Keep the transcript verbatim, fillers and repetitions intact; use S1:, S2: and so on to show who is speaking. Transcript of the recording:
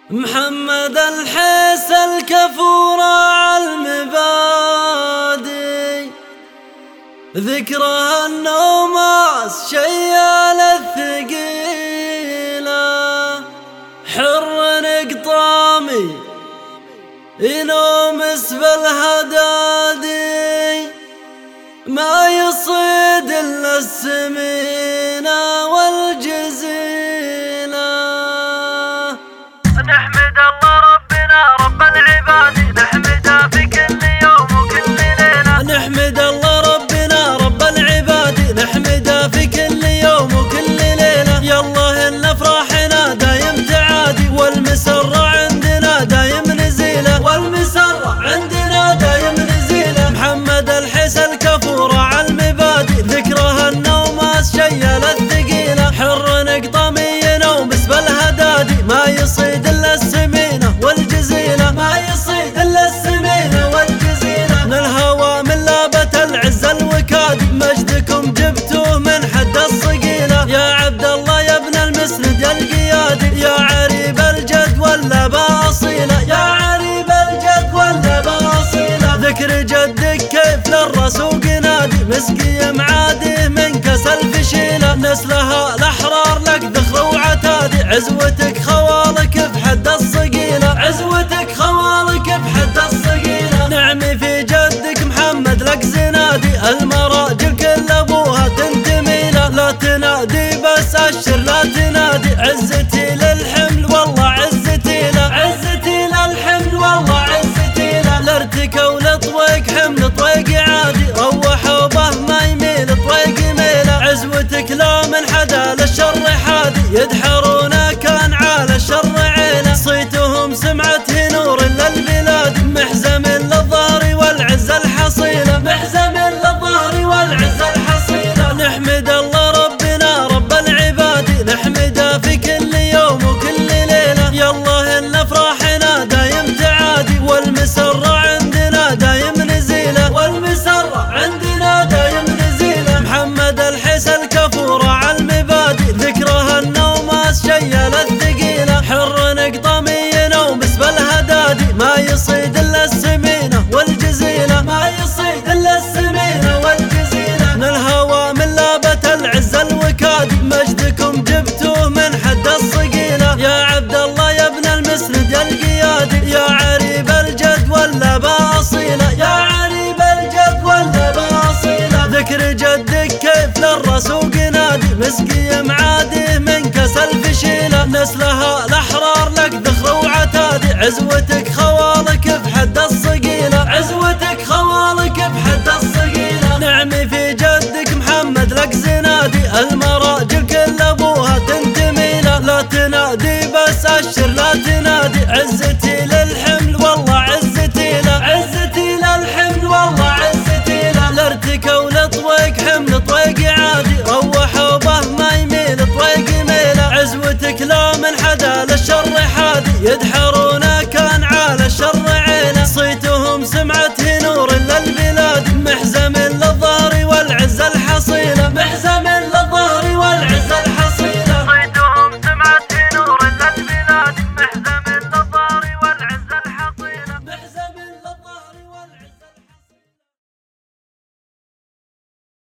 S1: محمد الحيس الكفور عالمبادي، ذكرى النوماس شيال الثقيلة، حر قطامي ينومس بالهدادي، ما يصيد إلا السمينة والجزيلة.
S2: نحمد الله ربنا رب العباد، نحمده في كل يوم وكل ليلة.
S1: نحمد الله ربنا رب العباد، نحمده في كل يوم وكل ليلة. يالله إن أفراحنا دايم تعادي، والمسرة عندنا دايم نزيلة، والمسرة عندنا دايم نزيلة. محمد الحيس الكفور عالمبادي، ذكرها النوماس شيال الثقيلة، حر قطامي ينومس بالهدادي، ما يصيد إلا السمينة والجزيلة، ما يصيد إلا السمينة والجزيلة. من الهوى من لابة العز الوكادي، مجدكم جبتوه من حد الصقيلة. يا عبد الله يا ابن المسند يا القيادي، يا عريب الجد ولا باصيلة، يا عريب الجد ولا باصيلة. ذكر جدك كيف للرسوق نادي، مسقي معاديه من كاس الفشيلة. نسلها الأحرار لك ذخر وعتادي، عزوتك خوالك بحد الصقيلة، عزوتك خوالك بحد الصقيلة. نعمي في جدك محمد لك زنادي، المراجل كل ابوها تنتمي له. لا تنادي بس اشر لا تنادي، عزتي للحمل والله عزتي له، عزتي للحمل والله عزتي له. لارتكى ولطويق حمل طويق عادي، روحوا به ما يميل طويق ميله. عزوتك لا من حدا للشر حادي، يدحرونه كان على الشر عينه. صيتهم سمعته نور للبلاد، محزم للظهر والعز الحصيلة، محزم للظهر والعز الحصيلة. نحمد الله ربنا رب العباد، نحمده في كل يوم وكل ليلة. يالله إن أفراحنا دايم تعادي، والمسرة عندنا دايم نزيلة، والمسرة عندنا دايم نزيلة. محمد الحيس الكفور عالمبادي، ذكرها النوماس شيال الثقيلة، حر قطامي ينومس بالهدادي، ما يصيد إلا السمينة والجزيلة، ما يصيد إلا السمينة والجزيلة. من الهوى من لابة العز الوكادي، مجدكم جبتوه من حد الصقيلة. يا عبد الله يا ابن المسند يا القيادي، يا عريب الجد ولا باصيلة، يا عريب الجد ولا باصيلة. ذكر جدك كيف للرسوق نادي، مسقي معاديه من كاس الفشيلة. نسلها الأحرار لك ذخر وعتادي، عزوتك خوالك بحد الصقيلة، عزوتك خوالك بحد الصقيلة. نعمي في جدك محمد لك زنادي، المراجل كل ابوها تنتمي له. لا تنادي بس اشر لا تنادي، عزتي للحمل والله